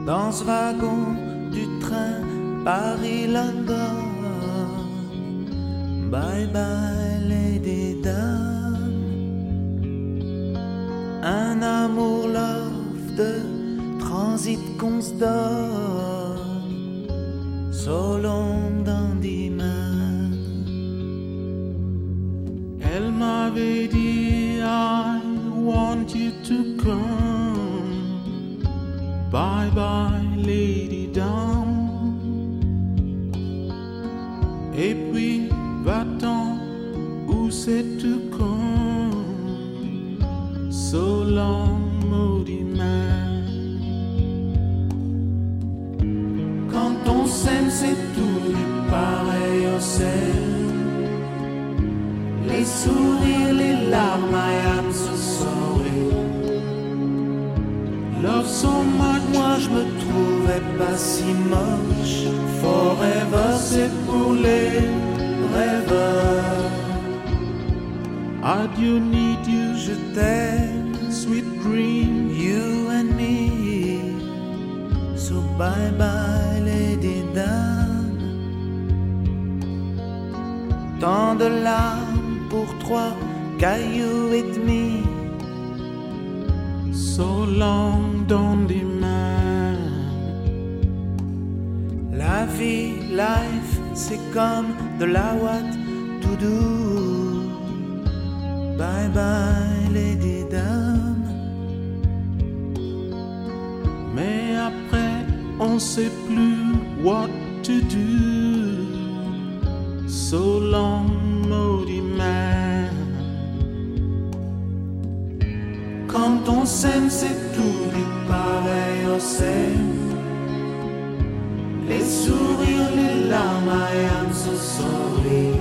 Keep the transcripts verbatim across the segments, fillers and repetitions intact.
dans ce wagon du train Paris-London. Bye bye lady dame, un amour love de transit qu'on se donne, so long dandy man. Elle m'avait dit I want you to come, bye bye lady dame. Et puis va-t'en, où c'est tout con, so long maudit man. Quand on s'aime c'est tout du pareil au sel, les sourires, les larmes, I am so sorry. Love so much, moi je me trouvais pas si moche. Forever c'est pour les rêveurs. I do need you, je t'aime, sweet dream, you and me. So bye bye lady dame, tant de larmes pour trois cailloux et demi. So long dandy man. La vie, life, c'est comme de la what to do. Bye bye lady dame. Mais après on sait plus what to do. So long maudit man. Quand on s'aime c'est tout du pareil au sel, les sourires, les larmes, I am so sorry.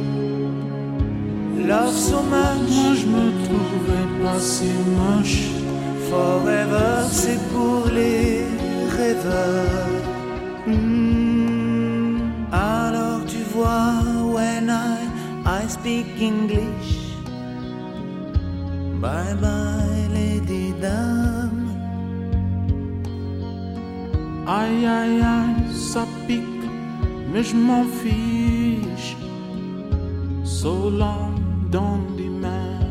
Love so much, moi je me trouvais pas si moche. Forever c'est pour les rêveurs. Mm. Alors tu vois, when I, I speak English, bye bye lady dame. Aïe aïe aïe, ça pique, mais je m'en fiche. So long dandy man.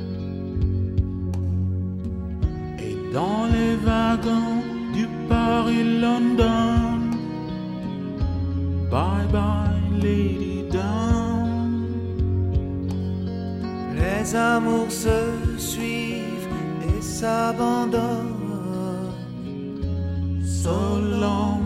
Et dans les wagons du Paris-London, bye bye lady dame. Les amours se suivent et s'abandonnent. So long